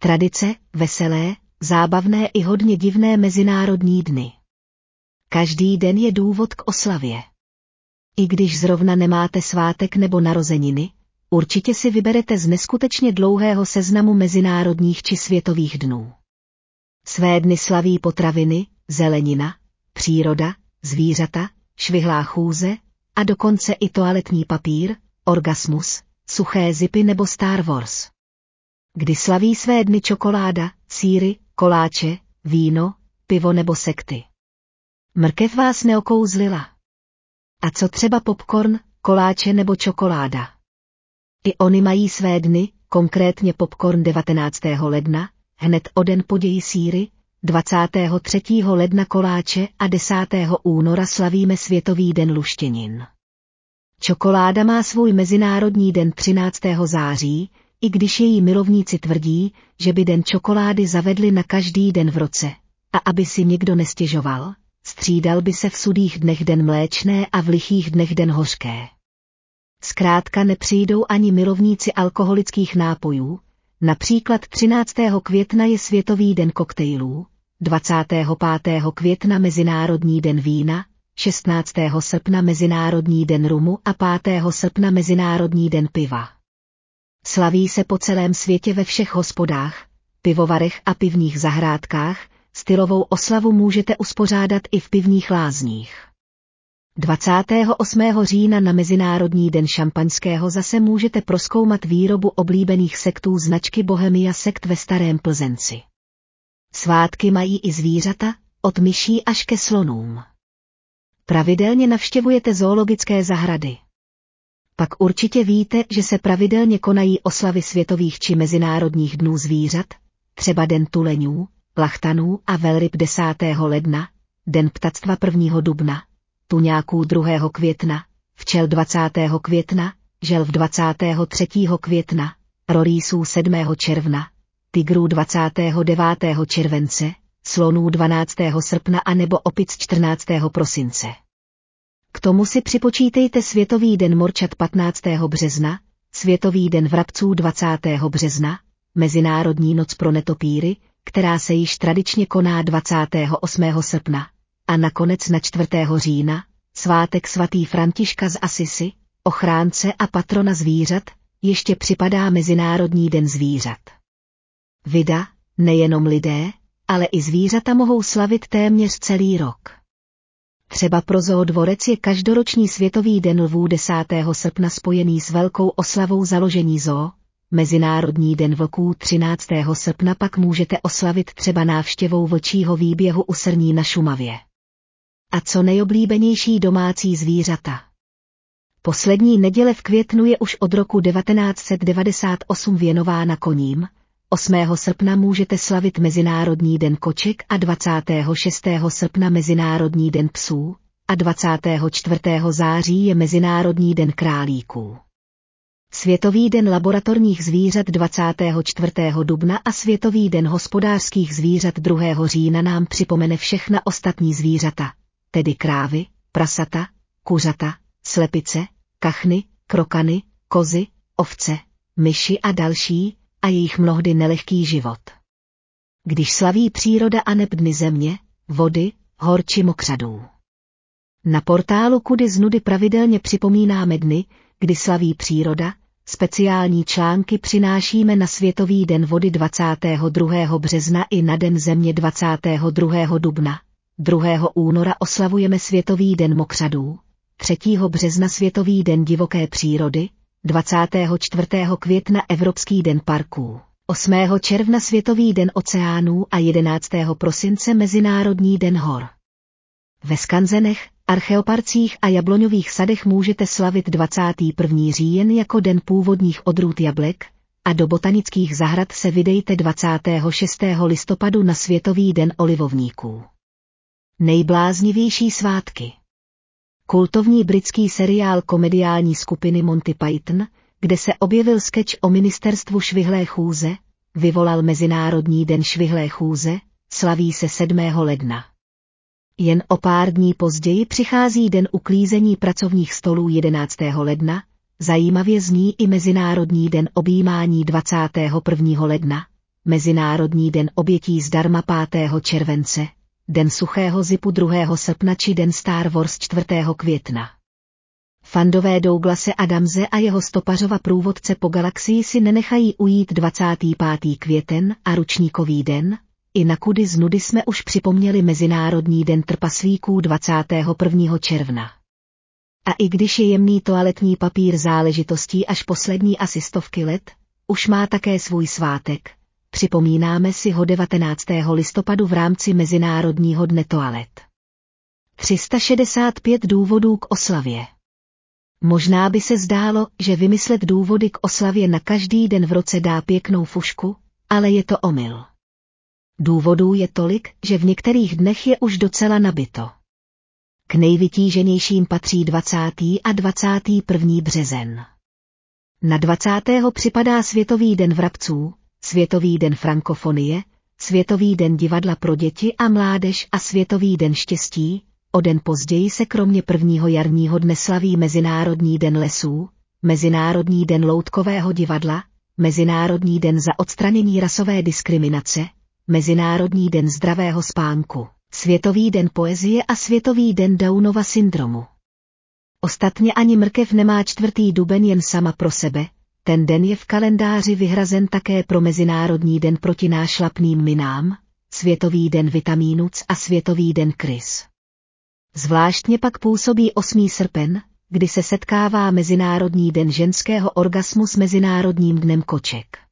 Tradice, veselé, zábavné i hodně divné mezinárodní dny. Každý den je důvod k oslavě. I když zrovna nemáte svátek nebo narozeniny, určitě si vyberete z neskutečně dlouhého seznamu mezinárodních či světových dnů. Své dny slaví potraviny, zelenina, příroda, zvířata, švihlá chůze a dokonce i toaletní papír, orgasmus, suché zipy nebo Star Wars. Kdy slaví své dny čokoláda, sýry, koláče, víno, pivo nebo sekty. Mrkev vás neokouzlila. A co třeba popcorn, koláče nebo čokoláda? I oni mají své dny, konkrétně popcorn 19. ledna, hned o den později sýry, 23. ledna koláče a 10. února slavíme Světový den luštěnin. Čokoláda má svůj mezinárodní den 13. září, i když její milovníci tvrdí, že by den čokolády zavedli na každý den v roce, a aby si někdo nestěžoval, střídal by se v sudých dnech den mléčné a v lichých dnech den hořké. Zkrátka nepřijdou ani milovníci alkoholických nápojů, například 13. května je Světový den koktejlů, 25. května Mezinárodní den vína, 16. srpna Mezinárodní den rumu a 5. srpna Mezinárodní den piva. Slaví se po celém světě ve všech hospodách, pivovarech a pivních zahrádkách, stylovou oslavu můžete uspořádat i v pivních lázních. 28. října na Mezinárodní den šampaňského zase můžete prozkoumat výrobu oblíbených sektů značky Bohemia Sekt ve Starém Plzenci. Svátky mají i zvířata, od myší až ke slonům. Pravidelně navštěvujete zoologické zahrady. Pak určitě víte, že se pravidelně konají oslavy světových či mezinárodních dnů zvířat, třeba Den tuleňů, lachtanů a velryb 10. ledna, Den ptactva 1. dubna, tuňáků 2. května, včel 20. května, želv 23. května, rorýsů 7. června, tigrů 29. července, slonů 12. srpna a nebo opic 14. prosince. K tomu si připočítejte Světový den morčat 15. března, Světový den vrabců 20. března, Mezinárodní noc pro netopíry, která se již tradičně koná 28. srpna, a nakonec na 4. října, svátek svatý Františka z Asisi, ochránce a patrona zvířat, ještě připadá Mezinárodní den zvířat. Vida, nejenom lidé, ale i zvířata mohou slavit téměř celý rok. Třeba pro zoodvorec je každoroční Světový den lvů 10. srpna spojený s velkou oslavou založení zoo, Mezinárodní den vlků 13. srpna pak můžete oslavit třeba návštěvou vlčího výběhu u Srní na Šumavě. A co nejoblíbenější domácí zvířata? Poslední neděle v květnu je už od roku 1998 věnována koním, 8. srpna můžete slavit Mezinárodní den koček a 26. srpna Mezinárodní den psů a 24. září je Mezinárodní den králíků. Světový den laboratorních zvířat 24. dubna a Světový den hospodářských zvířat 2. října nám připomene všechna ostatní zvířata, tedy krávy, prasata, kuřata, slepice, kachny, krokany, kozy, ovce, myši a další, a jejich mnohdy nelehký život. Když slaví příroda aneb dny země, vody, hor či mokřadů. Na portálu Kudy z nudy pravidelně připomínáme dny, kdy slaví příroda, speciální články přinášíme na Světový den vody 22. března i na Den země 22. dubna, 2. února oslavujeme Světový den mokřadů, 3. března Světový den divoké přírody, 24. května Evropský den parků, 8. června Světový den oceánů a 11. prosince Mezinárodní den hor. Ve skanzenech, archeoparcích a jabloňových sadech můžete slavit 21. říjen jako den původních odrůd jablek a do botanických zahrad se vydejte 26. listopadu na Světový den olivovníků. Nejbláznivější svátky. Kultovní britský seriál komediální skupiny Monty Python, kde se objevil sketch o ministerstvu švihlé chůze, vyvolal Mezinárodní den švihlé chůze, slaví se 7. ledna. Jen o pár dní později přichází den uklízení pracovních stolů 11. ledna, zajímavě zní i Mezinárodní den objímání 21. ledna, Mezinárodní den obětí zdarma 5. července, Den suchého zipu 2. srpna či Den Star Wars 4. května. Fandové Douglase Adamse a jeho stopařova průvodce po galaxii si nenechají ujít 25. květen a ručníkový den, i na kudy z nudy jsme už připomněli Mezinárodní den trpaslíků 21. června. A i když je jemný toaletní papír záležitostí až poslední asi 100 let, už má také svůj svátek. Připomínáme si ho 19. listopadu v rámci Mezinárodního dne toalet. 365 důvodů k oslavě. Možná by se zdálo, že vymyslet důvody k oslavě na každý den v roce dá pěknou fušku, ale je to omyl. Důvodů je tolik, že v některých dnech je už docela nabito. K nejvytíženějším patří 20. a 21. březen. Na 20. připadá Světový den vrabců, Světový den frankofonie, Světový den divadla pro děti a mládež a Světový den štěstí. O den později se kromě 1. jarního dne slaví Mezinárodní den lesů, Mezinárodní den loutkového divadla, Mezinárodní den za odstranění rasové diskriminace, Mezinárodní den zdravého spánku, Světový den poezie a Světový den Downova syndromu. Ostatně ani mrkev nemá 4. duben jen sama pro sebe, ten den je v kalendáři vyhrazen také pro Mezinárodní den proti nášlapným minám, Světový den vitamínu C a Světový den krys. Zvláštně pak působí 8. srpen, kdy se setkává Mezinárodní den ženského orgasmu s Mezinárodním dnem koček.